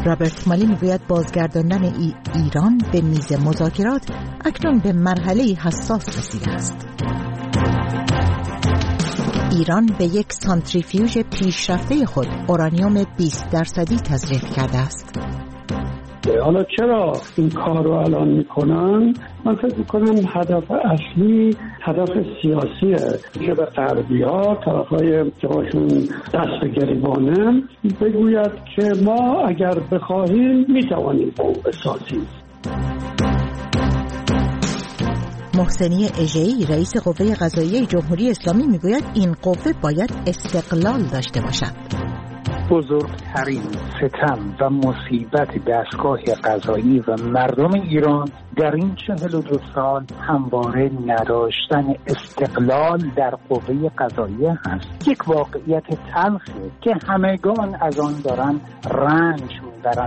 رابرت مالی میگوید بازگرداندن ایران به میز مذاکرات اکنون به مرحله حساس رسیده است. ایران به یک سانتریفیوژ پیشرفته خود اورانیوم 20% تزریق کرده است. حالا چرا این کار رو الان میکنن؟ من فکر میکنم هدف اصلی هدف سیاسیه که به غربی‌ها طرفای جواشون دست به گریبانه بگوید که ما اگر بخواهیم میتوانیم بمب بسازیم. محسنی اژه‌ای رئیس قوه قضاییه جمهوری اسلامی میگوید این قوه باید استقلال داشته باشد. بزرگترین ستم و مصیبت دستگاه قضایی و مردم ایران در این 42 سال همواره نداشتن استقلال در قوه قضاییه هست. یک واقعیت تلخه که همگان از آن دارن رنج میبرن.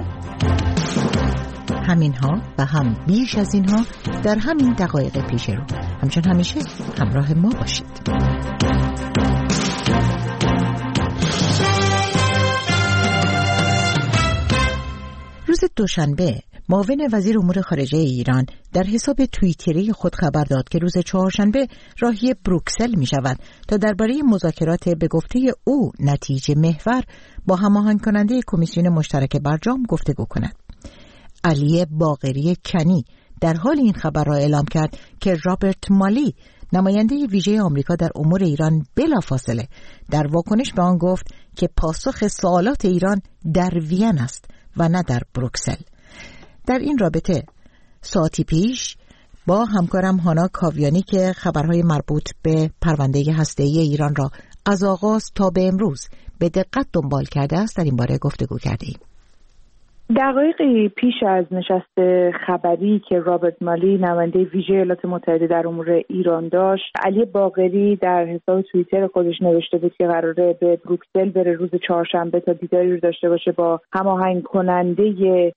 همینها و هم بیش از اینها در همین دقایق پیش رو. همچون همیشه همراه ما باشید. روز دوشنبه معاون وزیر امور خارجه ایران در حساب توییتری خود خبر داد که روز چهارشنبه راهی بروکسل می شود تا درباره مذاکرات به گفته او نتیجه محور با هماهنگ کننده کمیسیون مشترک برجام گفتگو کند. علی باقری کنی در حال این خبر را اعلام کرد که رابرت مالی نماینده ویژه آمریکا در امور ایران بلافاصله در واکنش به آن گفت که پاسخ سوالات ایران در وین است و نه در بروکسل. در این رابطه ساعتی پیش با همکارم هانا کاویانی که خبرهای مربوط به پرونده هسته‌ای ایران را از آغاز تا به امروز به دقت دنبال کرده است در این باره گفتگو کردیم. دقایقی پیش از نشست خبری که رابرت مالی نماینده ویژه ایالات متحده در امور ایران داشت، علی باقری در حساب توییتر خودش نوشته بود که قراره به بروکسل بره روز چهارشنبه تا دیداری رو داشته باشه با هماهنگ کننده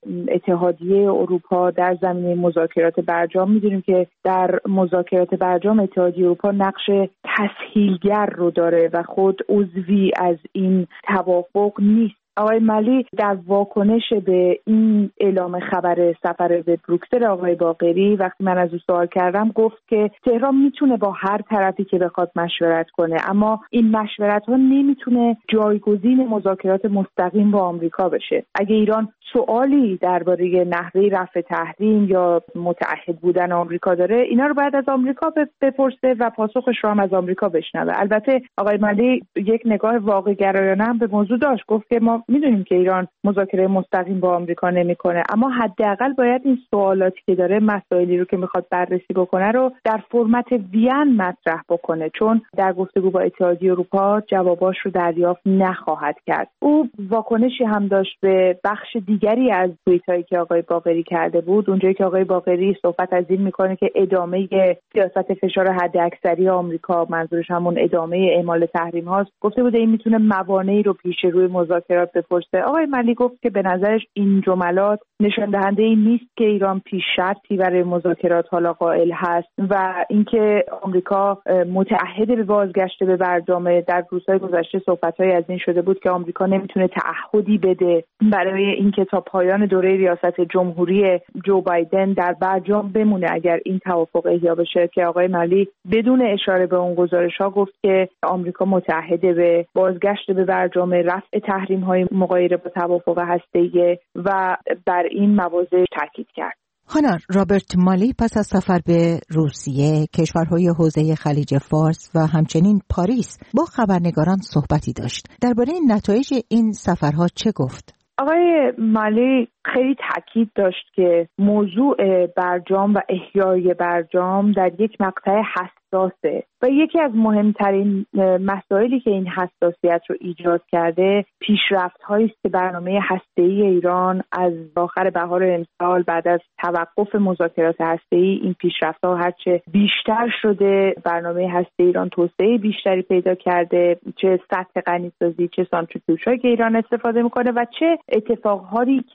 اتحادیه اروپا در زمینه مذاکرات برجام. می‌دونیم که در مذاکرات برجام اتحادیه اروپا نقش تسهیلگر رو داره و خود عضوی از این توافق نیست. آقای مالی در واکنش به این اعلام خبر سفر به بروکسل آقای باقری، وقتی من از او سوال کردم، گفت که تهران میتونه با هر طرفی که بخواد مشورت کنه، اما این مشورت‌ها نمیتونه جایگزین مذاکرات مستقیم با آمریکا بشه. اگه ایران سوالی درباره نحوه رفع تحریم یا متعهد بودن آمریکا داره، اینا رو باید از آمریکا بپرسه و پاسخش رو هم از آمریکا بشنوه. البته آقای مالی یک نگاه واقع گرایانه هم به موضوع داشت. گفت که ما میدونیم که ایران مذاکره مستقیم با آمریکا نمیکنه، اما حداقل باید این سوالاتی که داره، مسائلی رو که میخواد بررسی بکنه رو در فرمت وین مطرح بکنه، چون در گفتگو با اتحادیه اروپا جواباش رو دریافت نخواهد کرد. او واکنشی هم داشت به بخش دیگری از توییتایی که آقای باقری کرده بود، اونجایی که آقای باقری صحبت از این میکنه که ادامه سیاست فشار حداکثری آمریکا، منظورش همون ادامه اعمال تحریم هاست، گفته بود این میتونه موانعی رو پیش روی مذاکرات بپرسه. آقای مالی گفت که به نظرش این جملات نشان دهنده این نیست که ایران پیش شرطی برای مذاکرات حالا قائل هست و اینکه آمریکا متعهد به بازگشت به برجام. در روزهای گذشته صحبت‌های از این شده بود که آمریکا نمیتونه تعهدی بده برای اینکه تا پایان دوره ریاست جمهوری جو بایدن در برجام بمونه اگر این توافق احیا بشه، که آقای مالی بدون اشاره به اون گزارش‌ها گفت که آمریکا متعهد به بازگشت به برجام، رفع تحریم‌های مغایر با توافق هسته‌ای و بر این مواضع تاکید کرد. هانا، رابرت مالی پس از سفر به روسیه، کشورهای حوزه خلیج فارس و همچنین پاریس با خبرنگاران صحبتی داشت. درباره نتایج این سفرها چه گفت؟ آقای مالی خیلی تاکید داشت که موضوع برجام و احیای برجام در یک مقطع حساسه و یکی از مهمترین مسائلی که این حساسیت رو ایجاد کرده پیشرفت‌هایی است که برنامه هسته‌ای ایران از آخر بهار امسال بعد از توقف مذاکرات هسته‌ای این پیشرفت‌ها هرچه بیشتر شده. برنامه هسته ایران توسعه بیشتری پیدا کرده، چه سطح غنیسازی، چه سانتریفیوژهایی که ایران استفاده میکنه و چه اتفاقهایی که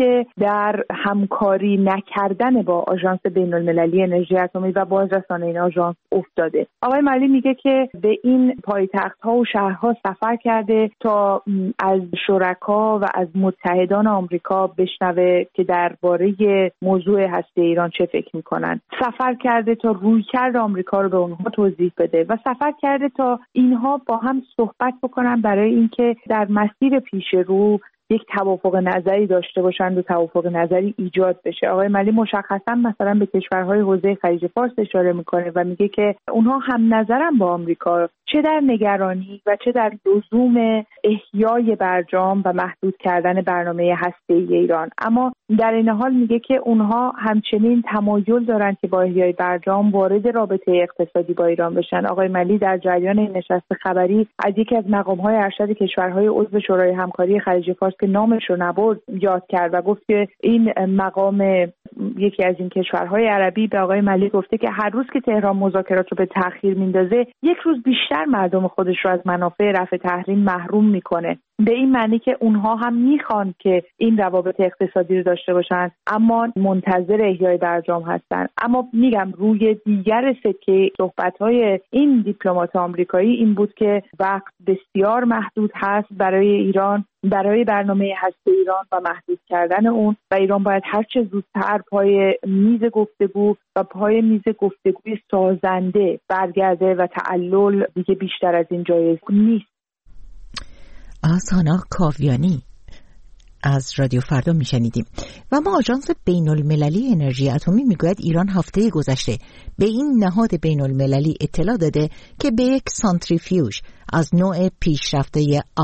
در همکاری نکردن با آژانس بین‌المللی انرژی اتمی و بازرسان این آژانس افتاده. آقای مالی میگه که به این پایتخت‌ها و شهرها سفر کرده تا از شرکا و از متحدان آمریکا بشنوه که درباره موضوع هسته ایران چه فکر میکنن. سفر کرده تا رویکرد آمریکا رو به اونها توضیح بده و سفر کرده تا اینها با هم صحبت بکنن برای اینکه در مسیر پیش رو یک توافق نظری داشته باشند و توافق نظری ایجاد بشه. آقای مالی مشخصا مثلا به کشورهای حوزه خلیج فارس اشاره میکنه و میگه که اونها هم نظرن با آمریکا، چه در نگرانی و چه در لزوم احیای برجام و محدود کردن برنامه هسته‌ای ایران، اما در این حال میگه که اونها همچنین تمایل دارن که با احیای برجام وارد رابطه اقتصادی با ایران بشن. آقای مالی در جریان این نشست خبری از یکی از مقام‌های ارشد کشورهای عضو شورای همکاری خلیج فارس که نامش رو نبرد یاد کرد و گفت که این مقام یکی از این کشورهای عربی به آقای مالی گفته که هر روز که تهران مذاکرات رو به تأخیر میندازه یک روز بیشتر مردم خودش رو از منافع رفع تحریم محروم میکنه. به این معنی که اونها هم میخوان که این روابط اقتصادی رو داشته باشن اما منتظر احیای برجام هستن. اما میگم روی دیگر سکه صحبت‌های این دیپلمات آمریکایی این بود که وقت بسیار محدود هست برای ایران، برای برنامه هسته ایران و محدود کردن اون، و ایران باید هر چه زودتر پای میز گفتگو و پای میز گفتگوی سازنده برگرده و تعلل دیگه بیشتر از این جایز نیست. سانا کاویانی از رادیو فردا میشنیدیم. و ما آژانس بین‌المللی انرژی اتمی میگوید ایران هفته گذشته به این نهاد بین‌المللی اطلاع داده که به یک سانتریفیوژ از نوع پیشرفته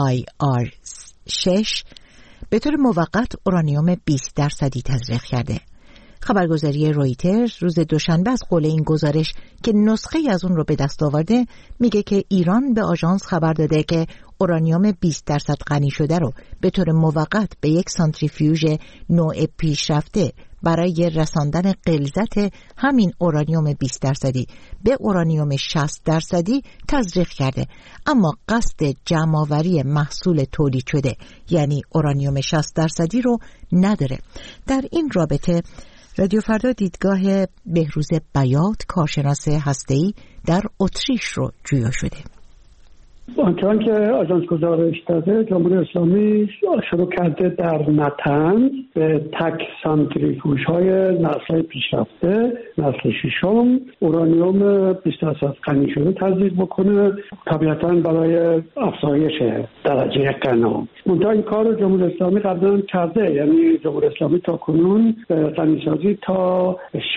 IR6 به طور موقت اورانیوم 20% تزریق کرده. خبرگزاری رویترز روز دوشنبه از قول این گزارش که نسخه از اون رو به دست آورده میگه که ایران به آژانس خبر داده که اورانیوم 20% غنی شده رو به طور موقت به یک سانتریفیوژ نوع پیشرفته برای رساندن غلظت همین اورانیوم 20% به اورانیوم 60% تزریق کرده، اما قصد جمع‌آوری محصول تولید شده یعنی اورانیوم 60% رو نداره. در این رابطه رادیو فردا دیدگاه بهروز بیات کارشناس هسته‌ای در اتریش رو جویا شده. آنچنان که آژانس گزارش داده جمهوری اسلامی شروع کرده در نطنز به تک سانتریفیوژهای نسل پیشرفته نسل ششم اورانیوم 20% غنی شده تزریق بکنه، طبیعتاً برای افزایش درجه غنا. منتها این کار رو جمهوری اسلامی قبلا کرده، یعنی جمهوری اسلامی تا کنون غنیسازی تا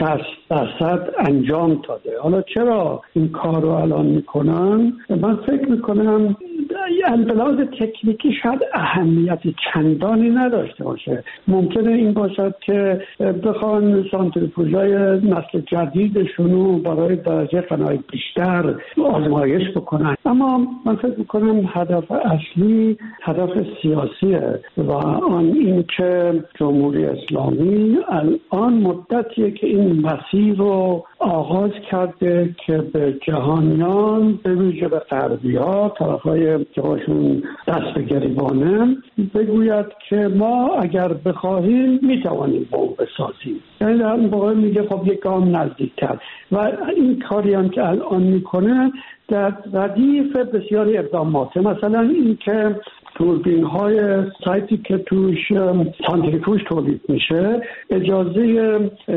60% انجام داده. حالا چرا این کار رو الان میکنن؟ من فکر میکنم لحاظ تکنیکی شاید اهمیت چندانی نداشته باشه. ممکنه این باشد که بخوان سانتریفیوژهای نسل جدیدشون رو برای درجه غنایی بیشتر آزمایش بکنن، اما من فکر میکنم هدف اصلی هدف سیاسیه و آن این که جمهوری اسلامی الان مدتیه که این مسیر رو آغاز کرده که به جهانیان به ویژه به غربی‌ها طرفای که باشون دست به گریبانه بگوید که ما اگر بخواهیم میتوانیم بمب بسازیم. یعنی در این واقع میگه خب یک گام نزدیکتر، و این کاری هم که الان میکنه در ردیف بسیاری اقدامات، مثلا این که توربین های سایتی که توش سانتریفیوژ تولید میشه اجازه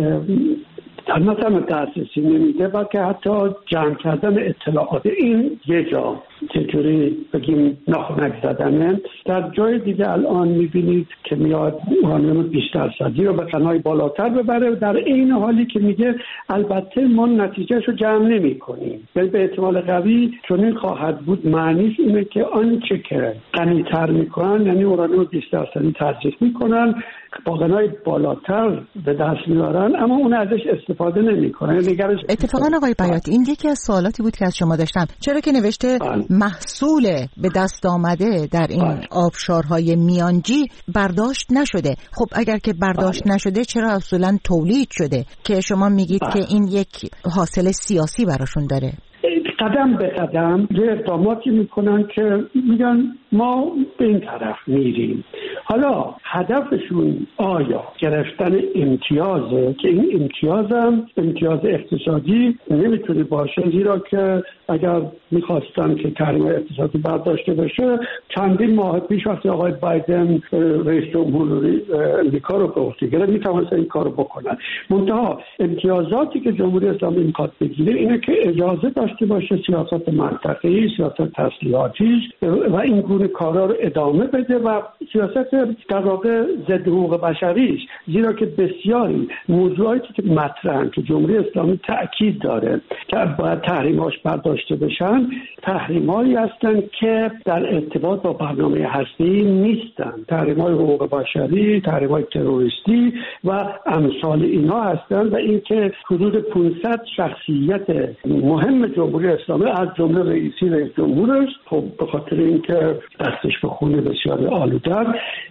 مثلا دسترسی نمیده، بلکه حتی جمع کردن اطلاعات این یه جا چجوری بگیم ناخنک زدنه. در جای دیگه الان میبینید که میاد اورانیوم 20% رو به غنای بالاتر ببره، در این حالی که میگه البته ما نتیجهشو جمع نمی کنیم. یعنی به احتمال قوی چون این خواهد بود معنیش اینه که آنچه که غنی‌تر میکنن یعنی اورانیوم 20% تزریق میکنن با غنای بالاتر به دست میارن، اما اون ازش استفاده نمیکنه. اتفاقا آقای بیات این یکی از سوالاتی بود که از شما داشتم، چرا که نوشته محصول به دست آمده در این آبشارهای میانجی برداشت نشده. خب اگر که برداشت نشده چرا اصولا تولید شده که شما میگید که این یک حاصل سیاسی براشون داره؟ قدم به قدم یه اقداماتی میکنن که میگن ما به این طرف میریم. حالا هدفشون آیا گرفتن امتیازه که این امتیاز هم امتیاز اقتصادی نمیتونه باشه، زیرا که اگر میخواستن که تحریم اقتصادی برداشته بشه چندین ماه پیش وقتی آقای بایدن رئیس جمهور امریکا رو به عهده گرفت میتونستن این کارو بکنن. منتها امتیازاتی که جمهوری اسلامی میخواد بگیره اینه که اجازه داشته باشه سیاست منطقه‌ای، سیاست تسلیحاتی و این گونه کارا رو ادامه بده و سیاست در واقع ضد حقوق بشری، زیرا که بسیاری موضوعاتی که مطرحن که جمهوری اسلامی تاکید داره که باید تحریماش برداشته بشن، تحریمایی هستن که در ارتباط با برنامه هسته‌ای نیستن، تحریم‌های حقوق بشری، تحریم‌های تروریستی و امثال اینا هستن و اینکه حدود 500 شخصیت مهم جمهوری اسلامی از جمله رئیس جمهورش، خب به خاطر اینکه دستش به خون بسیار آلودن،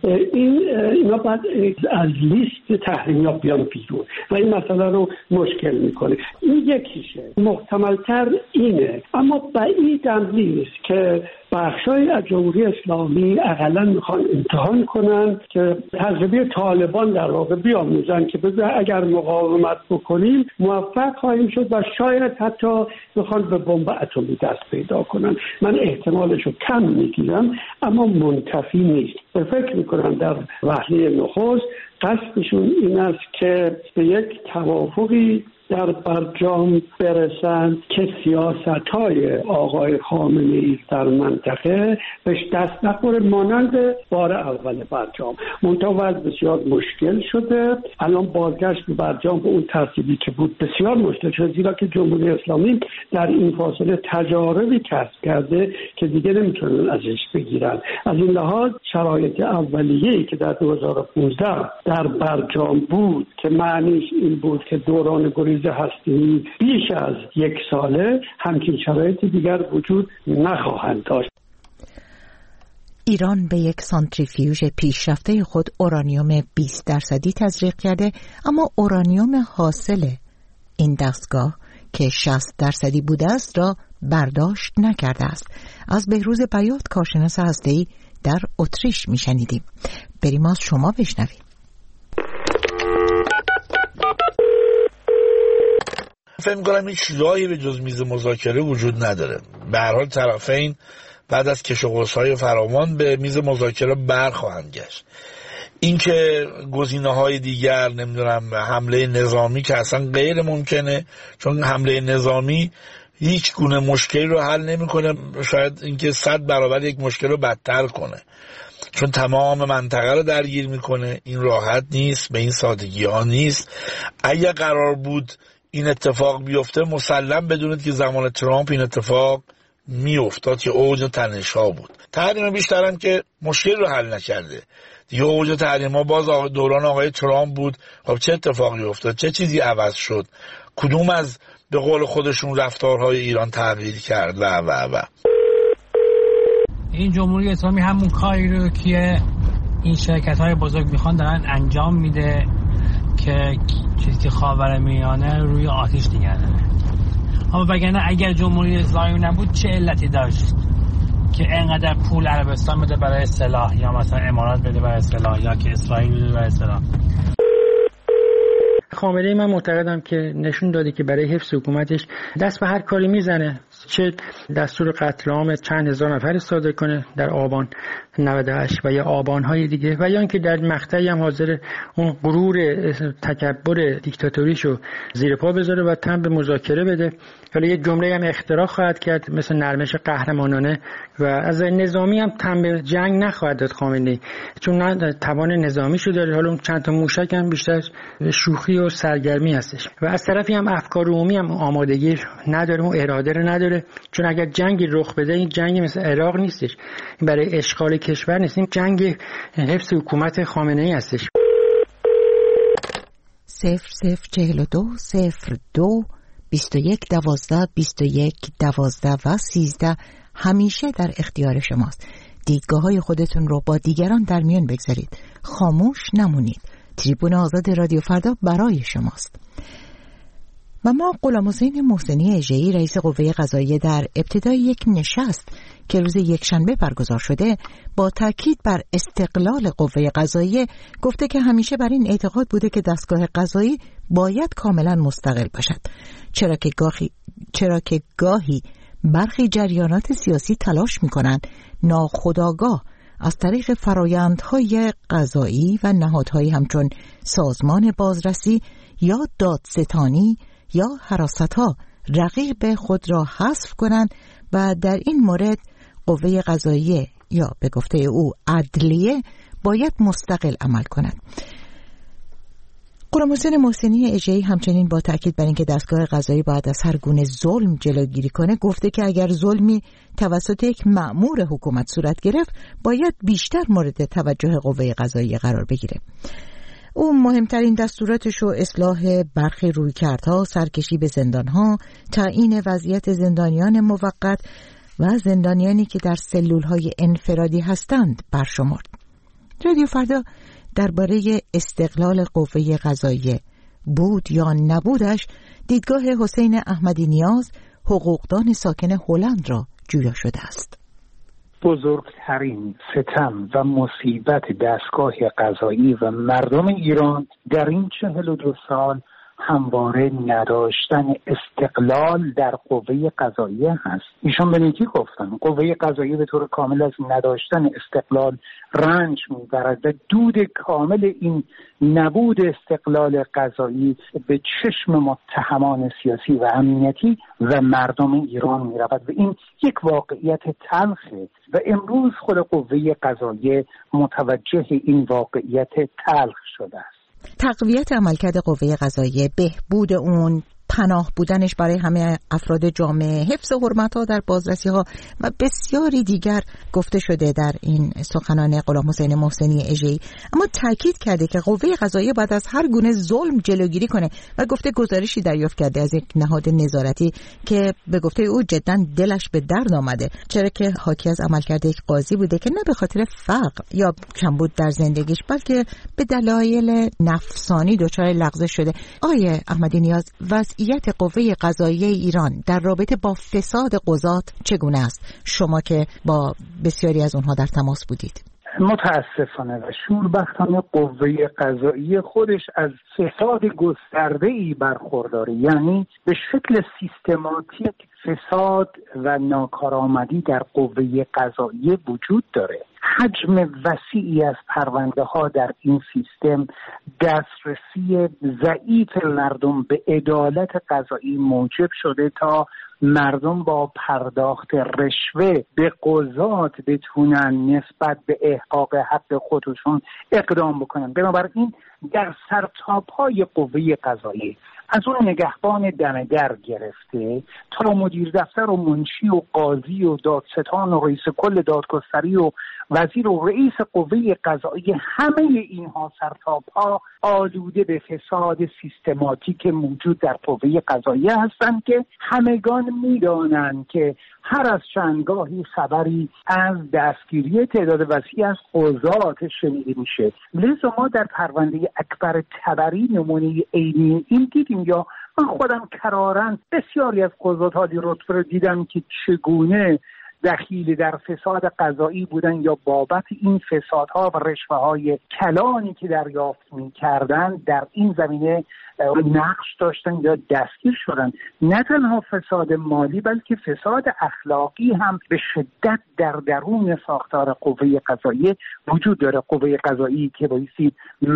اینا بعد از لیست تحریم‌ها بیان بیرون و این مسئله رو مشکل میکنه. این یکیشه. محتمل‌تر اینه، اما بعیدم نیست که بخشای از جمهوری اسلامی اقلا میخوان امتحان کنن که تجربه طالبان در واقع بیاموزن که اگر مقاومت بکنیم موفق خواهیم شد و شاید حتی میخوان به بمب اتمی دست پیدا کنن. من احتمالشو کم میگیرم اما منتفی نیست. فکر میکنم در وهله نخست قصدشون این است که به یک توافقی در برجام برسند که سیاست‌های آقای خامنه‌ای در منطقه بهش دست نخوره، مانند بار اول برجام. منتها وضع بسیار مشکل شده. الان بازگشت به برجام به اون ترتیبی که بود بسیار مشکل شده، زیرا که جمهوری اسلامی در این فاصله تجاربی کسب کرده که دیگه نمیتونن ازش بگیرن. از این لحاظ شرایط اولیه‌ای که در 2015 در برجام بود که معنیش این بود که دوران گریز هستی بیش از 1 ساله، همچین شرایط دیگر وجود نخواهند داشت. ایران به یک سانتریفیوژ پیشرفته خود اورانیوم 20% تزریق کرده، اما اورانیوم حاصل این دستگاه که 60% بوده است را برداشت نکرده است. از بهروز بیات، کارشناس هسته‌ای در اتریش میشنیدیم. بریم از شما بشنویم. فکر می‌کنم هیچ راهی به جز میز مذاکره وجود نداره. به هر حال طرفین بعد از کش و قوس‌های فراوان به میز مذاکره برخواهند گشت. اینکه گزینه‌های دیگر، نمیدونم حمله نظامی که اصلا غیر ممکنه، چون حمله نظامی هیچ گونه مشکلی رو حل نمی‌کنه، شاید اینکه 100 برابر یک مشکل رو بدتر کنه، چون تمام منطقه رو درگیر میکنه. این راحت نیست، به این سادگی ها نیست. اگه قرار بود این اتفاق بیفته، مسلم بدونید که زمان ترامپ این اتفاق میافتاد که اوج تنش‌ها بود. تحریم بیشتر هم که مشکل رو حل نکرده دیگه. اوج تحریم‌ها باز دوران آقای ترامپ بود. خب چه اتفاقی افتاد؟ چه چیزی عوض شد؟ کدوم از به قول خودشون رفتارهای ایران تغییر کرد و این جمهوری اسلامی همون کاری رو که این شرکت‌های بزرگ میخوان دارن انجام میده که چیزی خاورمیانه روی آتش نگه داره. اما وگرنه اگر جمهوری اسلامی نبود چه علتی داشت که اینقدر پول عربستان بده برای سلاح، یا مثلا امارات بده برای سلاح، یا که اسرائیل بده برای سلاح؟ خامنه‌ای من معتقدم که نشون داده که برای حفظ حکومتش دست به هر کاری میزنه، چه دستور قتل عام چند هزار نفر صادر کنه در آبان 98 و یا آبان‌های دیگه، و یا اینکه در مقطعی هم حاضر اون غرور تکبر دیکتاتوریشو زیر پا بذاره و تن به مذاکره بده. حالا یه جمله هم اختراع خواهد کرد مثل نرمش قهرمانانه، و از نظامی هم تن به جنگ نخواهد داد خامنه‌ای، چون نه توان نظامیشو داره. حالا اون چند تا موشک هم بیشتر شوخی و سرگرمی هستش، و از طرفی هم افکار عمومی هم آمادگی نداره و اراده رو نداره، چون اگر جنگی رخ بده، این جنگی مثل عراق نیستش، این برای اشغال کشور نیست، این جنگ حفظ حکومت خامنه‌ای هستش. 0042 02 21 12 21 12 و 13 همیشه در اختیار شماست. دیدگاه‌های خودتون رو با دیگران در میان بگذارید. خاموش نمونید. تریبون آزاد رادیو فردا برای شماست. و ما غلامحسین محسنی اژه‌ای رئیس قوه قضاییه در ابتدای یک نشست که روز یکشنبه برگزار شده با تاکید بر استقلال قوه قضاییه گفته که همیشه بر این اعتقاد بوده که دستگاه قضایی باید کاملا مستقل باشد، چرا که گاهی برخی جریانات سیاسی تلاش می‌کنند ناخودآگاه از طریق فرایندهای قضایی و نهادهایی همچون سازمان بازرسی یا دادستانی یا حراست‌ها رقیب خود را حذف کنند و در این مورد قوه قضاییه یا به گفته او عدلیه باید مستقل عمل کند. غلامحسین محسنی اژه‌ای همچنین با تاکید بر اینکه دستگاه قضایی باید از هر گونه ظلم جلوگیری کنه گفته که اگر ظلمی توسط یک مأمور حکومت صورت گرفت باید بیشتر مورد توجه قوه قضاییه قرار بگیره. او مهمترین دستوراتش رو اصلاح برخی رویکردها، سرکشی به زندانها، تعیین وضعیت زندانیان موقت و زندانیانی که در سلولهای انفرادی هستند برشمرد. رادیو فردا درباره استقلال قوه قضاییه بود یا نبودش دیدگاه حسین احمدی نیاز، حقوقدان ساکن هلند را جویا شده است. بزرگترین ستم و مصیبت دستگاه قضایی و مردم ایران در این 42 سال همواره نداشتن استقلال در قوه قضاییه هست. ایشان به نیکی گفتن قوه قضاییه به طور کامل از نداشتن استقلال رنج میبرد و دود کامل این نبود استقلال قضایی به چشم متهمان سیاسی و امنیتی و مردم ایران میرود و این یک واقعیت تلخه و امروز خود قوه قضاییه متوجه این واقعیت تلخ شده است. تقویت عملکرد قوه قضاییه، بهبود اون، پناه بودنش برای همه افراد جامعه، حفظ حرمت‌ها در بازرسی‌ها و بسیاری دیگر گفته شده در این سخنان غلامحسین محسنی اژه‌ای. اما تاکید کرده که قوه قضاییه باید از هر گونه ظلم جلوگیری کنه و گفته گزارشی دریافت کرده از یک نهاد نظارتی که به گفته او جداً دلش به درد آمده، چرا که حاکی از عملکرد یک قاضی بوده که نه به خاطر فقر یا کمبود در زندگیش بلکه به دلایل نفسانی دچار لغزش شده. آقای احمدی نیاز، وضعیت قوه قضاییه ایران در رابطه با فساد قضات چگونه است؟ شما که با بسیاری از اونها در تماس بودید. متاسفانه و شوربختانه قوه قضاییه خودش از فساد گسترده‌ای برخورداره، یعنی به شکل سیستماتیک فساد و ناکارآمدی در قوه قضاییه وجود داره. حجم وسیعی از پرونده ها در این سیستم، دسترسی ضعیف مردم به عدالت قضایی موجب شده تا مردم با پرداخت رشوه به قضات بتونن نسبت به احقاق حق خودشون اقدام بکنن. بنابراین در سرتاپای قوه قضایی از اون نگهبان دمگر گرفته تا مدیر دفتر و منشی و قاضی و دادستان و رئیس کل دادگستری و وزیر و رئیس قوه قضایی، همه اینها سرتاپا آلوده به فساد سیستماتیک موجود در قوه قضایی هستند که همگان میدانند که هر از چندگاهی خبری از دستگیری تعداد وسیعی از قضات شنیده میشه. لذا ما در پرونده اکبر طبری نمونه عینی این دیدیم، یا من خودم کراراً بسیاری از قضات عالی رتبه رو دیدم که چگونه دخیل در فساد قضایی بودن یا بابت این فسادها و رشوه‌های کلانی که دریافت می‌کردن در این زمینه نقش داشتن یا دستگیر شدن. نه تنها فساد مالی بلکه فساد اخلاقی هم به شدت در درون ساختار قوه قضاییه وجود داره. قوه قضایی که بایستی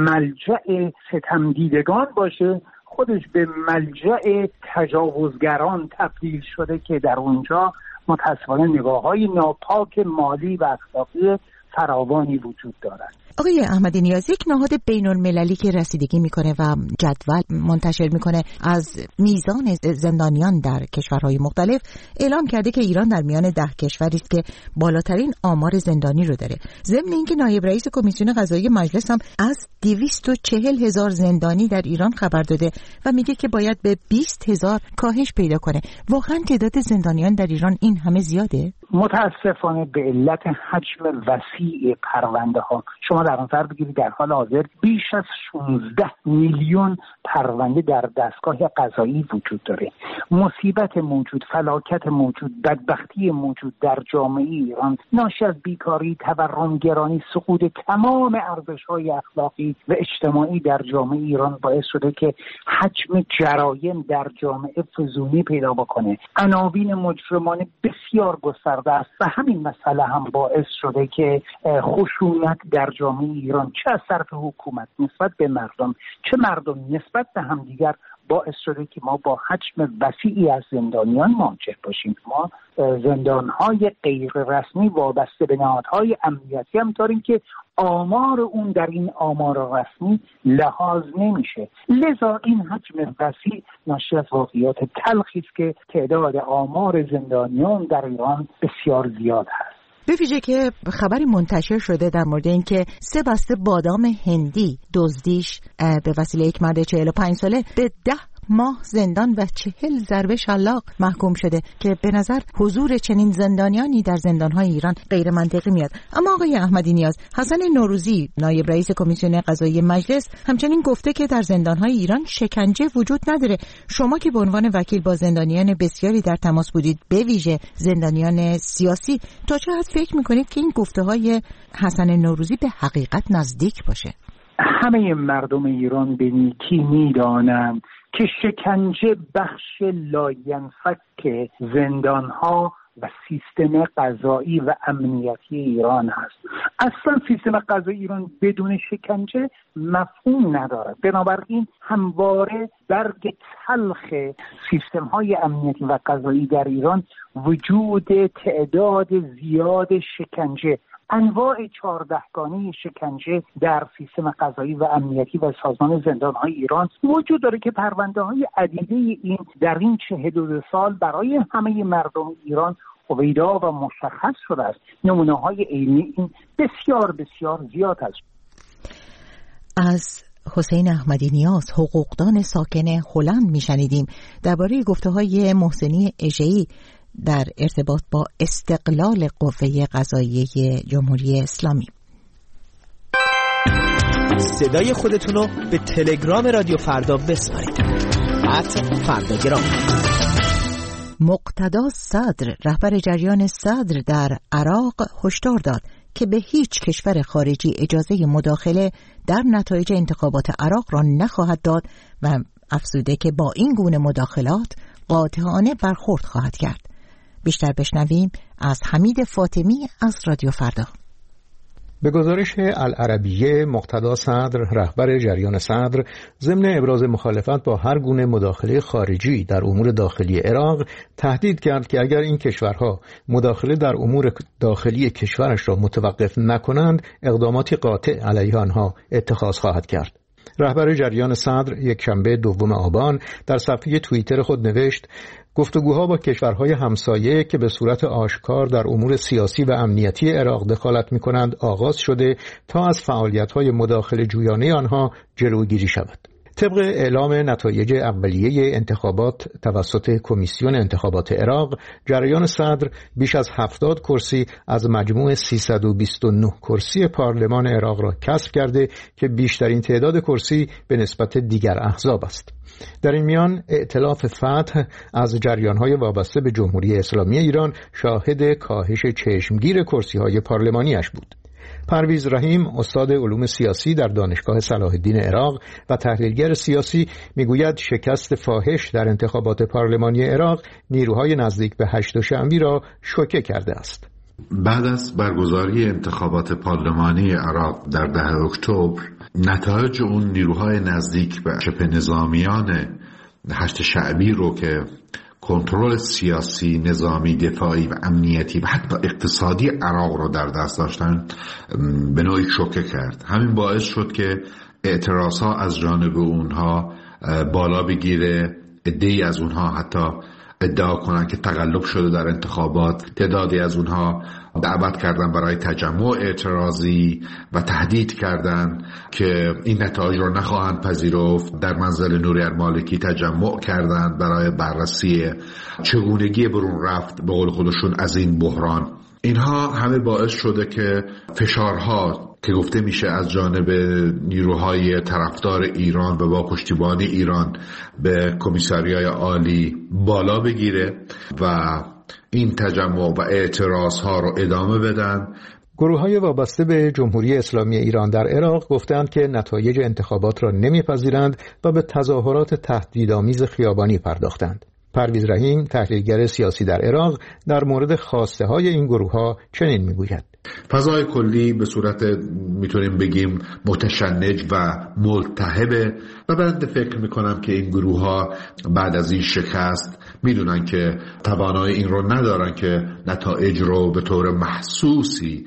ملجأ ستمدیدگان باشه خودش به ملجأ تجاوزگران تبدیل شده که در اونجا متأسفانه نگاه‌های ناپاک مالی و اخلاقی فراوانی وجود دارد. آقای احمدی نیاز، یک نهاد بین‌المللی که رسیدگی میکنه و جدول منتشر میکنه از میزان زندانیان در کشورهای مختلف اعلام کرده که ایران در میان 10 کشوری است که بالاترین آمار زندانی رو داره. ضمن اینکه نایب رئیس کمیسیون قضایی مجلس هم از 240,000 زندانی در ایران خبر داده و میگه که باید به 20,000 کاهش پیدا کنه. واقعا تعداد زندانیان در ایران این همه زیاده؟ متاسفانه به علت حجم وسیع پرونده ها، شما در نظر بگیرید در حال حاضر بیش از 16 میلیون پرونده در دستگاه قضایی وجود داره. مصیبت موجود، فلاکت موجود، بدبختی موجود در جامعه ایران ناشی از بیکاری، تورمگرانی، سقوط تمام ارزش‌های اخلاقی و اجتماعی در جامعه ایران باعث شده که حجم جرایم در جامعه فزونی پیدا بکنه. عناوین مجرمانه بسیار گسترده است و همین مسئله هم باعث شده که خشونت در جامعه ایران چه از طرف حکومت نسبت به مردم، چه مردم نسبت به همدیگر، باعث شده که ما با حجم وسیعی از زندانیان مواجه باشیم. ما زندانهای غیر رسمی وابسته به نهادهای امنیتی هم داریم که آمار اون در این آمار رسمی لحاظ نمیشه. لذا این حجم وسیع ناشی از واقعیات تلخی است که تعداد آمار زندانیان در ایران بسیار زیاد هست. به ویژه که خبری منتشر شده در مورد اینکه 3 بسته بادام هندی دزدیش به وسیله یک مرد 45 ساله به 10 ماه زندان و 40 ضربه شلاق محکوم شده که به نظر حضور چنین زندانیانی در زندان‌های ایران غیر منطقی میاد. اما آقای احمدی نیاز، حسن نوروزی نایب رئیس کمیسیون قضایی مجلس همچنین گفته که در زندان‌های ایران شکنجه وجود نداره. شما که به عنوان وکیل با زندانیان بسیاری در تماس بودید، به ویژه زندانیان سیاسی، تا چه حد فکر می‌کنید که این گفته‌های حسن نوروزی به حقیقت نزدیک باشه؟ همه مردم ایران به نیکی می‌دانند که شکنجه بخش لاینفک زندانها و سیستم قضایی و امنیتی ایران هست. اصلا سیستم قضایی ایران بدون شکنجه مفهوم ندارد. بنابراین همواره برگ تلخ سیستم های امنیتی و قضایی در ایران وجود تعداد زیاد شکنجه، انواع 14گانه شکنجه در سیستم قضایی و امنیتی و سازمان زندان‌های ایران وجود داره که پرونده‌های عدیده این در این 42 سال برای همه مردم ایران هویدا و مشخص شده است. نمونه‌های عینی این بسیار بسیار زیاد است. از حسین احمدی نیاز، حقوقدان ساکن هلند میشنیدیم درباره گفته‌های محسنی اژه‌ای در ارتباط با استقلال قوه قضاییه جمهوری اسلامی. صدای خودتونو به تلگرام رادیو فردا بسپارید. @فرداگرام. مقتدا صدر، رهبر جریان صدر در عراق، هشدار داد که به هیچ کشور خارجی اجازه مداخله در نتایج انتخابات عراق را نخواهد داد و افزوده که با این گونه مداخلات قاطعانه برخورد خواهد کرد. بیشتر بشنویم از حمید فاطمی از رادیو فردا. به گزارش العربیه، مقتدا صدر، رهبر جریان صدر، ضمن ابراز مخالفت با هر گونه مداخله خارجی در امور داخلی عراق، تهدید کرد که اگر این کشورها مداخله در امور داخلی کشورش را متوقف نکنند، اقداماتی قاطع علیه آنها اتخاذ خواهد کرد. رهبر جریان صدر یک شنبه 2 آبان در صفحه توییتر خود نوشت: گفتگوها با کشورهای همسایه که به صورت آشکار در امور سیاسی و امنیتی عراق دخالت می‌کنند آغاز شده تا از فعالیت‌های مداخله جویانه آنها جلوگیری شود. طبق اعلام نتایج اولیه انتخابات توسط کمیسیون انتخابات عراق، جریان صدر بیش از 70 کرسی از مجموع 329 کرسی پارلمان عراق را کسب کرده که بیشترین تعداد کرسی به نسبت دیگر احزاب است. در این میان ائتلاف فتح از جریان‌های وابسته به جمهوری اسلامی ایران شاهد کاهش چشمگیر کرسی‌های پارلمانیش بود. پرویز رحیم، استاد علوم سیاسی در دانشگاه صلاح الدین عراق و تحلیلگر سیاسی، میگوید شکست فاحش در انتخابات پارلمانی عراق نیروهای نزدیک به 8 شنبه را شوکه کرده است. بعد از برگزاری انتخابات پارلمانی عراق در 10 اکتبر، نتایج اون نیروهای نزدیک به شبه نظامیان 8 شعبی رو که کنترل سیاسی، نظامی، دفاعی و امنیتی و حتی اقتصادی عراق رو در دست داشتن به نوعی شوکه کرد. همین باعث شد که اعتراضها از جانب اونها بالا بگیره. عده‌ای از اونها حتی ادعا کنند که تقلب شده در انتخابات. تعدادی از اونها دعوت کردن برای تجمع اعتراضی و تهدید کردن که این نتایج رو نخواهند پذیرفت. در منزل نوری المالکی تجمع کردند برای بررسی چگونگی برون رفت به قول خودشون از این بحران. اینها همه باعث شده که فشارها که گفته میشه از جانب نیروهای طرفدار ایران و با پشتیبانی ایران به کمیساریای عالی بالا بگیره و این تجمع و اعتراضها رو ادامه بدن. گروه‌های وابسته به جمهوری اسلامی ایران در عراق گفتند که نتایج انتخابات را نمیپذیرند و به تظاهرات تهدیدآمیز خیابانی پرداختند. پرویز رحیم، تحلیلگر سیاسی در عراق، در مورد خواسته‌های این گروه‌ها چنین میگوید: فضای کلی به صورت میتونیم بگیم متشنج و ملتهبه و بعد فکر میکنم که این گروه ها بعد از این شکست میدونن که توانایی این رو ندارن که نتایج رو به طور محسوسی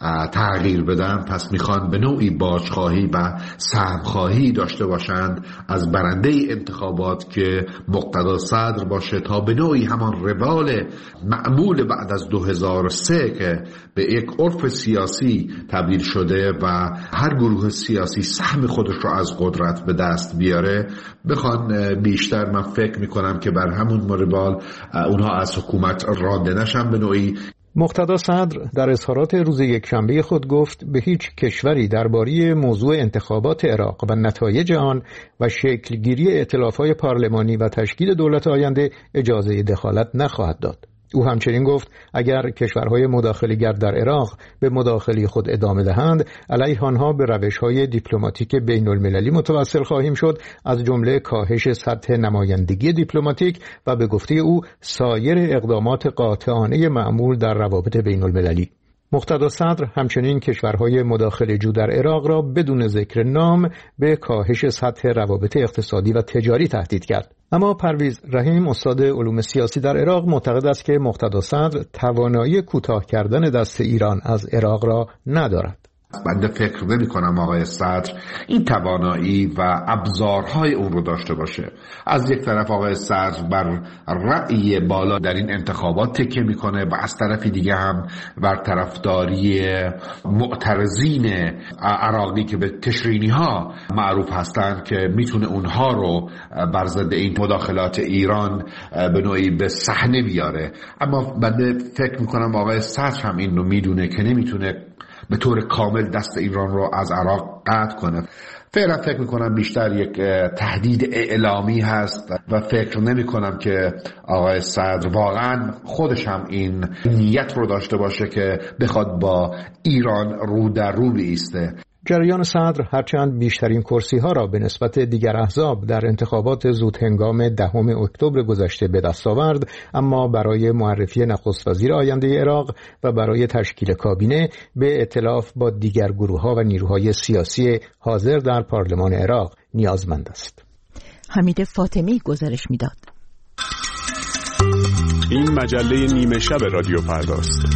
تغییر بدن، پس میخوان به نوعی باجخواهی و سهمخواهی داشته باشند از برنده انتخابات که مقتدا صدر باشه تا به نوعی همان روال معمول بعد از 2003 که به یک عرف سیاسی تبدیل شده و هر گروه سیاسی سهم خودش رو از قدرت به دست بیاره بخوان بیشتر. من فکر میکنم که بر همون روال اونها از حکومت رانده نشن به نوعی. مقتدا صدر در اظهارات روز یکشنبه خود گفت به هیچ کشوری درباره موضوع انتخابات عراق و نتایج آن و شکلگیری ائتلاف‌های پارلمانی و تشکیل دولت آینده اجازه دخالت نخواهد داد. او همچنین گفت اگر کشورهای مداخله‌گر در عراق به مداخله خود ادامه دهند علیه آنها به روش‌های دیپلماتیک بین‌المللی متوسل خواهیم شد، از جمله کاهش سطح نمایندگی دیپلماتیک و به گفته او سایر اقدامات قاطعانه معمول در روابط بین‌المللی. مقتدا صدر همچنین کشورهای مداخله‌جو در عراق را بدون ذکر نام به کاهش سطح روابط اقتصادی و تجاری تهدید کرد. اما پرویز رحیم، استاد علوم سیاسی در عراق، معتقد است که مقتدا صدر توانایی کوتاه کردن دست ایران از عراق را ندارد. بنده فکر نمی کنم آقای صدر این توانایی و ابزارهای اون رو داشته باشه. از یک طرف آقای صدر بر رأی بالا در این انتخابات تکیه میکنه و از طرف دیگه هم بر طرفداری معترضین عراقی که به تشرینی ها معروف هستند که میتونه اونها رو بر ضد این مداخلات ایران به نوعی به صحنه بیاره. اما بنده فکر میکنم آقای صدر هم این رو میدونه که نمیتونه به طور کامل دست ایران رو از عراق قطع کنه. فعلا فکر میکنم بیشتر یک تهدید اعلامی هست و فکر نمی کنم که آقای صدر واقعا خودش هم این نیت رو داشته باشه که بخواد با ایران رو در رو بایسته. جریان صدر هرچند بیشترین کرسی‌ها را به نسبت دیگر احزاب در انتخابات زودهنگام 10 اکتبر گذشته به دست آورد، اما برای معرفی نخست وزیر آینده عراق و برای تشکیل کابینه به ائتلاف با دیگر گروه‌ها و نیروهای سیاسی حاضر در پارلمان عراق نیازمند است. حمید فاطمی گزارش می‌داد. این مجله نیمه شب رادیو فرداست.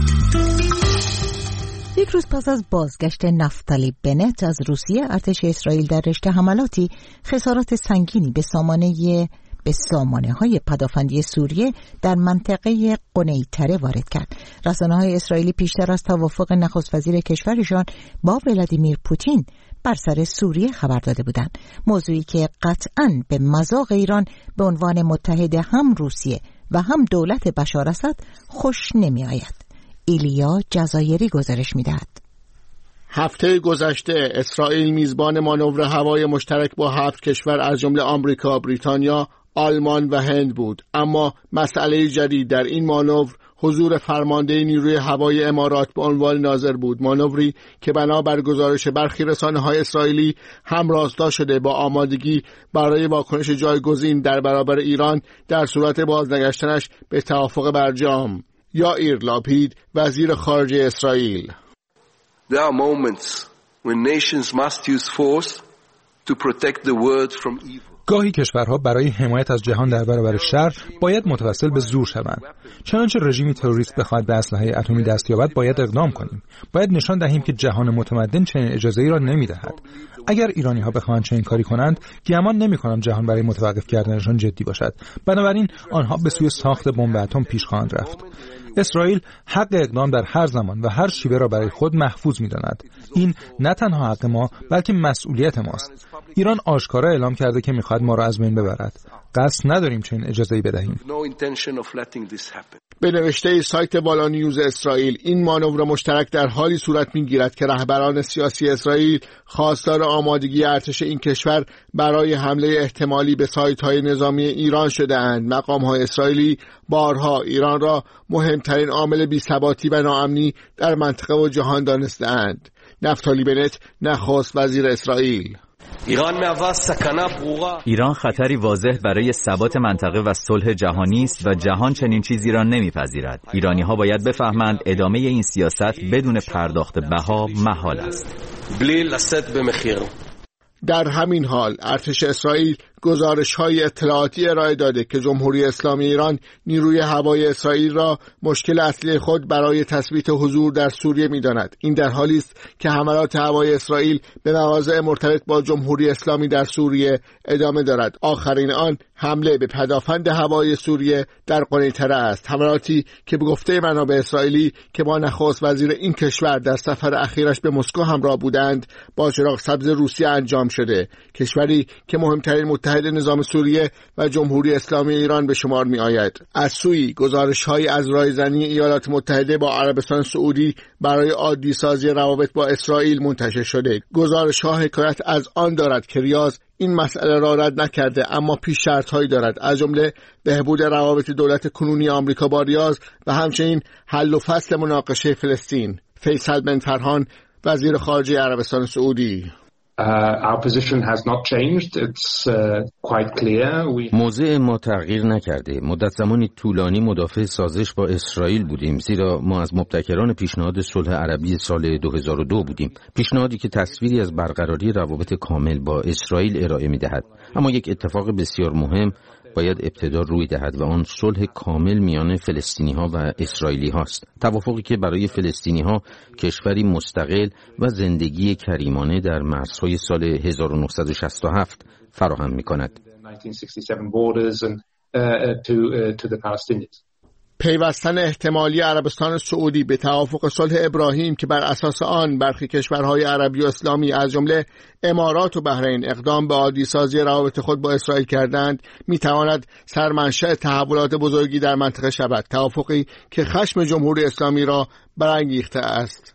یک روز پس از بازگشت نفتالی بنت از روسیه، ارتش اسرائیل در رشته حملاتی خسارات سنگینی به سامانه‌های پدافندی سوریه در منطقه قنیطره وارد کرد. رسانه‌های اسرائیلی پیشتر از توافق نخست وزیر کشورشان با ولادیمیر پوتین بر سر سوریه خبر داده بودند، موضوعی که قطعاً به مذاق ایران به عنوان متحد هم روسیه و هم دولت بشار اسد خوش نمی آید. ایلیا جزایری گزارش می‌دهد. هفته گذشته اسرائیل میزبان مانور هوایی مشترک با 7 کشور از جمله آمریکا، بریتانیا، آلمان و هند بود. اما مسئله جدید در این مانور حضور فرمانده نیروی هوایی امارات به عنوان ناظر بود. مانوری که بنابر گزارش برخی رسانه‌های اسرائیلی هم راستا شده با آمادگی برای واکنش جایگزین در برابر ایران در صورت بازنگشتنش به توافق برجام. یائیر لاپید، وزیر خارجه اسرائیل: There are moments when nations must use force to protect the world from evil. گاهی کشورها برای حمایت از جهان در برابر شر باید متوسل به زور شوند. چنانچه رژیمی تروریست بخواهد به اسلحه اتمی دست یابد باید اقدام کنیم. باید نشان دهیم که جهان متمدن چنین اجازه‌ای را نمی‌دهد. اگر ایرانی‌ها بخواهند چنین کاری کنند، گمان نمی‌کنم جهان برای متوقف کردنشان جدی باشد. بنابراین آنها به سوی ساخت بمب اتم پیش خواهند رفت. اسرائیل حق اقدام در هر زمان و هر شیوه را برای خود محفوظ می‌داند. این نه تنها حق ما بلکه مسئولیت ماست. ایران آشکارا اعلام کرده که می‌خواهد ما را از بین ببرد. قصد نداریم چنین اجازه‌ای بدهیم. به نوشته سایت والا نیوز اسرائیل، این مانور مشترک در حالی صورت می‌گیرد که رهبران سیاسی اسرائیل خواستار آمادگی ارتش این کشور برای حمله احتمالی به سایت‌های نظامی ایران شده‌اند. مقام‌های اسرائیلی بارها ایران را مهمترین عامل بی‌ثباتی و ناامنی در منطقه و جهان دانسته‌اند. نفتالی بنت، نخست وزیر اسرائیل: ایران خطری واضح برای ثبات منطقه و صلح جهانی است و جهان چنین چیزی را نمیپذیرد. ایرانی‌ها باید بفهمند ادامه این سیاست بدون پرداخت بها محال است. در همین حال ارتش اسرائیل گزارش‌های اطلاعاتی ارائه داده که جمهوری اسلامی ایران نیروی هوایی اسرائیل را مشکل اصلی خود برای تثبیت حضور در سوریه می‌داند. این در حالی است که حملات هوایی اسرائیل به مواضع مرتبط با جمهوری اسلامی در سوریه ادامه دارد. آخرین آن حمله به پدافند هوایی سوریه در قنیطره است. حملاتی که به گفته منابع اسرائیلی که با نخست وزیر این کشور در سفر اخیرش به مسکو همراه بودند با چراغ سبز روسیه انجام شده. کشوری که مهمترین متحد نظام سوریه و جمهوری اسلامی ایران به شمار می آید. از سوی گزارش‌های از رایزنی ایالات متحده با عربستان سعودی برای عادی سازی روابط با اسرائیل منتشر شده. گزارش‌ها حکایت از آن دارد که ریاض این مسئله را رد نکرده اما پیش شرط‌هایی دارد، از جمله بهبود روابط دولت کنونی آمریکا با ریاض و همچنین حل و فصل مناقشه فلسطین. فیصل بن فرحان، وزیر خارجه عربستان سعودی: موضع ما تغییر نکرده. مدت زمانی طولانی مدافع سازش با اسرائیل بودیم، زیرا ما از مبتکران پیشنهاد صلح عربی سال 2002 بودیم، پیشنهادی که تصویری از برقراری روابط کامل با اسرائیل ارائه می‌دهد. اما یک اتفاق بسیار مهم باید ابتدا روی دهد و آن صلح کامل میان فلسطینی‌ها و اسرائیلی هاست. توافقی که برای فلسطینی‌ها کشوری مستقل و زندگی کریمانه در مرزهای سال 1967 فراهم می‌کند. پیوستن احتمالی عربستان سعودی به توافق صلح ابراهیم که بر اساس آن برخی کشورهای عربی و اسلامی از جمله امارات و بحرین اقدام به عادی سازی روابط خود با اسرائیل کردند، میتواند سرمنشأ تحولات بزرگی در منطقه شود. توافقی که خشم جمهوری اسلامی را برانگیخته است.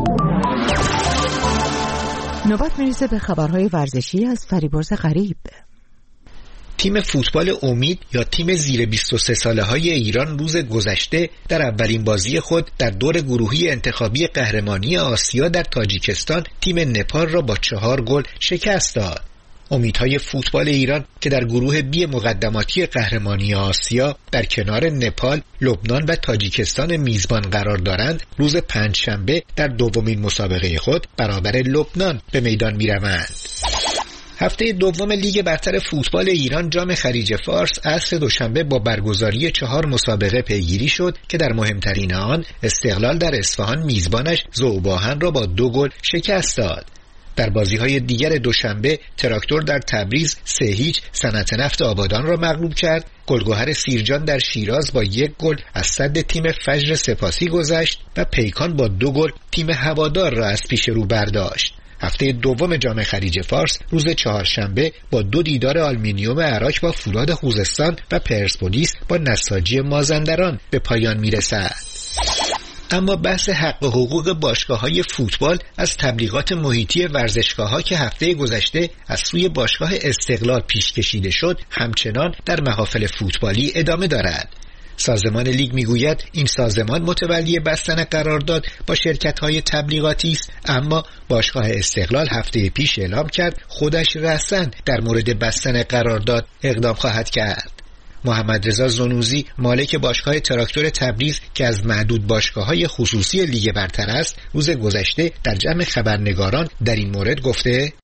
نوبت میرسه به خبرهای ورزشی از فریبرز غریب. تیم فوتبال امید یا تیم زیر 23 ساله های ایران روز گذشته در اولین بازی خود در دور گروهی انتخابی قهرمانی آسیا در تاجیکستان تیم نپال را با 4 گل شکست داد. امیدهای فوتبال ایران که در گروه بی مقدماتی قهرمانی آسیا در کنار نپال، لبنان و تاجیکستان میزبان قرار دارند، روز پنجشنبه در دومین مسابقه خود برابر لبنان به میدان می‌روند. هفته دوم لیگ برتر فوتبال ایران جام خلیج فارس عصر دوشنبه با برگزاری 4 مسابقه پیگیری شد که در مهمترین آن استقلال در اصفهان میزبانش ذوباهن را با 2 گل شکست داد. در بازی‌های دیگر دوشنبه تراکتور در تبریز 3-0 صنعت نفت آبادان را مغلوب کرد. گلگهر سیرجان در شیراز با 1 گل از صد تیم فجر سپاسی گذشت و پیکان با 2 گل تیم هوادار را از پیش رو برداشت. هفته دوم جام خلیج فارس روز چهارشنبه با 2 دیدار آلومینیوم عراق با فولاد خوزستان و پرسپولیس با نساجی مازندران به پایان میرسد. اما بحث حق و حقوق باشگاه‌های فوتبال از تبلیغات محیطی ورزشگاه‌ها که هفته گذشته از سوی باشگاه استقلال پیش کشیده شد همچنان در محافل فوتبالی ادامه دارد. سازمان لیگ میگوید این سازمان متولی بستن قرارداد با شرکت‌های تبلیغاتی است، اما باشگاه استقلال هفته پیش اعلام کرد خودش رسما در مورد بستن قرارداد اقدام خواهد کرد. محمد رضا زنوزی مالک باشگاه تراکتور تبریز که از معدود باشگاه‌های خصوصی لیگ برتر است، روز گذشته در جمع خبرنگاران در این مورد گفته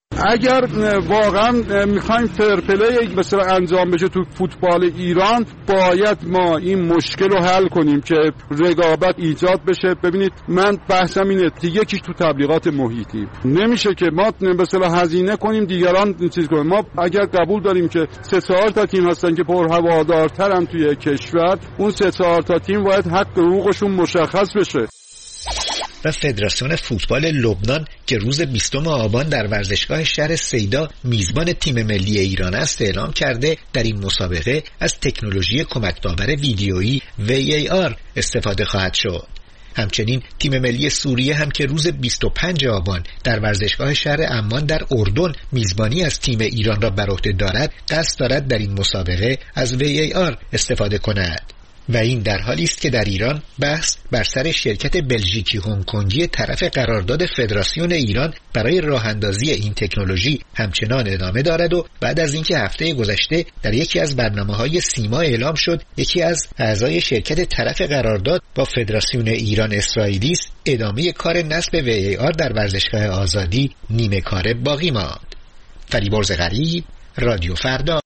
اگر واقعا میخوایم فرپلی مثلا انجام بشه تو فوتبال ایران، باید ما این مشکل رو حل کنیم که رقابت ایجاد بشه. ببینید من بحثم اینه، یکیش تو تبلیغات محیطی نمیشه که ما مثلا هزینه کنیم دیگران چیز کنیم. ما اگر قبول داریم که 3-4 تا تیم هستن که پرهوادارترن توی کشور، اون 3-4 تا تیم باید حق حقوقشون مشخص بشه. و فدراسیون فوتبال لبنان که روز 20 آبان در ورزشگاه شهر سیدا میزبان تیم ملی ایران است اعلام کرده در این مسابقه از تکنولوژی کمک‌داور ویدیویی VAR استفاده خواهد شد. همچنین تیم ملی سوریه هم که روز 25 آبان در ورزشگاه شهر عمان در اردن میزبانی از تیم ایران را بر عهده دارد، قصد دارد در این مسابقه از VAR استفاده کند. و این در حالی است که در ایران بحث بر سر شرکت بلژیکی هنگ کنگی طرف قرارداد فدراسیون ایران برای راه اندازی این تکنولوژی همچنان ادامه دارد و بعد از اینکه هفته گذشته در یکی از برنامه‌های سیما اعلام شد یکی از اعضای شرکت طرف قرارداد با فدراسیون ایران اسرائیلی است، ادامه کار نصب VAR در ورزشگاه آزادی نیمه کاره باقی ماند. فریبرز غریب، رادیو فردا.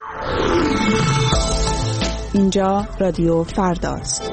اینجا رادیو فرداست.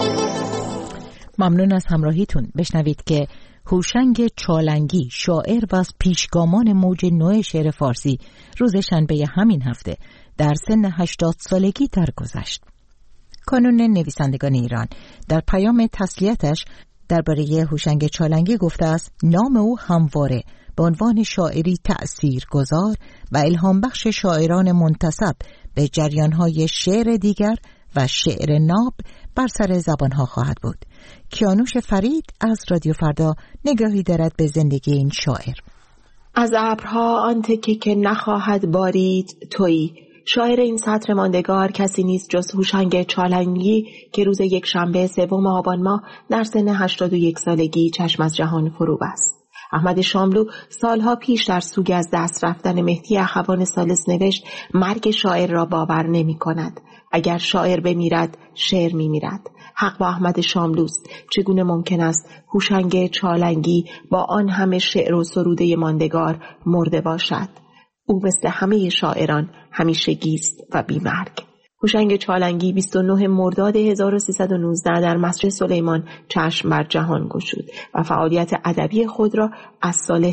ممنون از همراهیتون. بشنوید که هوشنگ چالنگی، شاعر و از پیشگامان موج نو شعر فارسی، روز شنبه همین هفته در سن 80 سالگی درگذشت. کانون نویسندگان ایران در پیام تسلیتش درباره هوشنگ چالنگی گفته است نام او همواره به عنوان شاعری تأثیرگذار و الهام بخش شاعران منتسب به جریان‌های شعر دیگر و شعر ناب بر سر زبانها خواهد بود. کیانوش فرید از رادیو فردا نگاهی دارد به زندگی این شاعر. از ابرها آن تکه که نخواهد بارید تویی. شاعر این سطر ماندگار کسی نیست جز هوشنگ چالنگی که روز یک شنبه 3 آبان ماه در سن 81 سالگی چشم از جهان فرو بست. احمد شاملو سالها پیش در سوگ از دست رفتن مهدی اخوان ثالث نوشت مرگ شاعر را باور نمی کند. اگر شاعر بمیرد شعر می میرد. حق با احمد شاملوست. چگونه ممکن است هوشنگ چالنگی با آن همه شعر و سروده ماندگار مرده باشد؟ او مثل همه شاعران همیشگی است و بی‌مرگ. هوشنگ چالنگی 29 مرداد 1319 در مسجد سلیمان چشم بر جهان گشود و فعالیت ادبی خود را از سال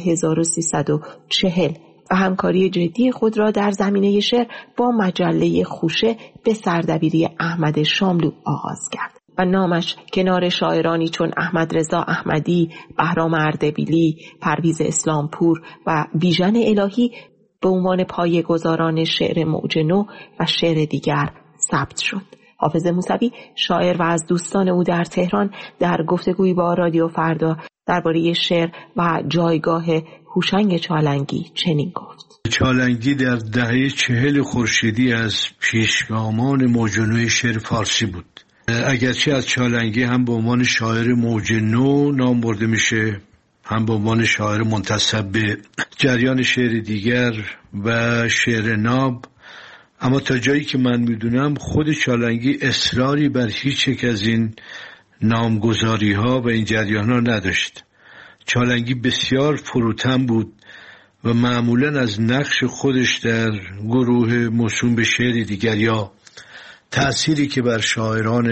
1340 و همکاری جدی خود را در زمینه شعر با مجله خوشه به سردبیری احمد شاملو آغاز کرد و نامش کنار شاعرانی چون احمد رضا احمدی، بهرام اردبیلی، پرویز اسلامپور و بیژن الهی به عنوان پایه‌گذاران شعر موج نو و شعر دیگر ثبت شد. حافظ موسوی شاعر و از دوستان او در تهران در گفتگویی با رادیو فردا درباره شعر و جایگاه هوشنگ چالنگی چنین گفت: چالنگی در دهه 40 خورشیدی از پیشگامان موج نو شعر فارسی بود. اگرچه از چالنگی هم به عنوان شاعر موج نو نام برده میشه، هم به عنوان شاعر منتسب به جریان شعر دیگر و شعر ناب، اما تا جایی که من میدونم خود چالنگی اصراری بر هیچ یک از این نامگذاری ها و این جریان ها نداشت. چالنگی بسیار فروتن بود و معمولا از نقش خودش در گروه موسوم به شعر دیگر یا تأثیری که بر شاعران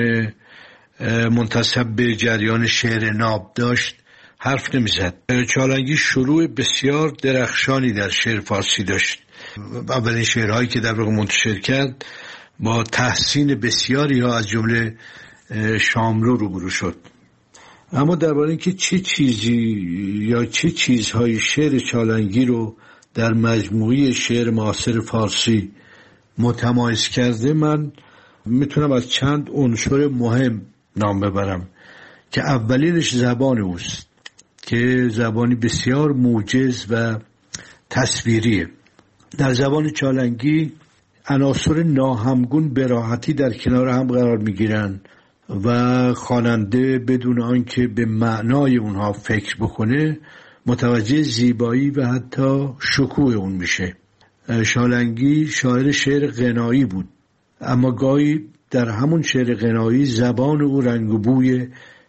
منتسب به جریان شعر ناب داشت حرف نمیزد. چالنگی شروع بسیار درخشانی در شعر فارسی داشت. اولین شعرهایی که در واقع منتشر کرد با تحسین بسیاری ها از جمله شاملو روبرو شد. اما درباره اینکه چه چیزی یا چه چیزهای شعر چالنگی رو در مجموعه شعر معاصر فارسی متمایز کرده، من میتونم از چند عنصر مهم نام ببرم که اولینش زبان اوست که زبانی بسیار موجز و تصویریه. در زبان چالنگی عناصر ناهمگون به راحتی در کنار هم قرار میگیرن و خواننده بدون آنکه به معنای اونها فکر بکنه متوجه زیبایی و حتی شکوه اون میشه. چالنگی شاعر شعر غنایی بود، اما گاهی در همون شعر غنایی زبان او رنگ و بوی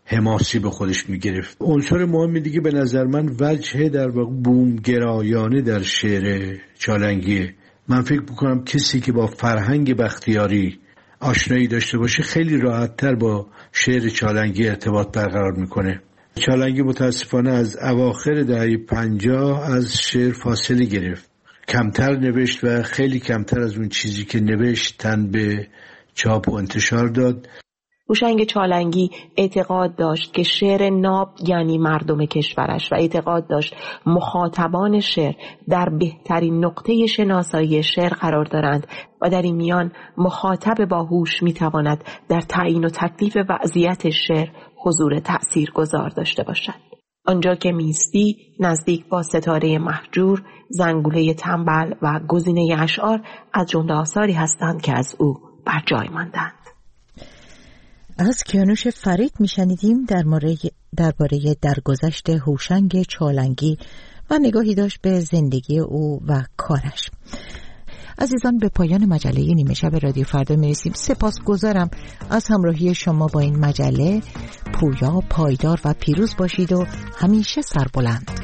حماسی به خودش میگرفت. عنصر مهمی دیگه به نظر من وجه در واقع بومگرایانه در شعر چالنگیه. من فکر میکنم کسی که با فرهنگ بختیاری آشنایی داشته باشه خیلی راحت‌تر با شعر چالنگی ارتباط برقرار میکنه. چالنگی متاسفانه از اواخر دهه 50 از شعر فاصله گرفت، کمتر نوشت و خیلی کمتر از اون چیزی که نوشت تن به چاپ و انتشار داد. هوشنگ چالنگی اعتقاد داشت که شعر ناب یعنی مردم کشورش و اعتقاد داشت مخاطبان شعر در بهترین نقطه شناسایی شعر قرار دارند و در این میان مخاطب باهوش میتواند در تعیین و تکلیف وضعیت شعر حضور تأثیرگذار داشته باشد. آنجا که میستی نزدیک با ستاره مهجور، زنگوله تنبل و گزینه اشعار از جمله آثاری هستند که از او بر جای ماندند. از کیانوش فرید میشنیدیم درباره درگذشت هوشنگ چالنگی و نگاهی داشت به زندگی او و کارش. عزیزان، به پایان مجله نیمه شب رادیو فردا میرسیم. سپاسگزارم از همراهی شما با این مجله. پویا، پایدار و پیروز باشید و همیشه سربلند.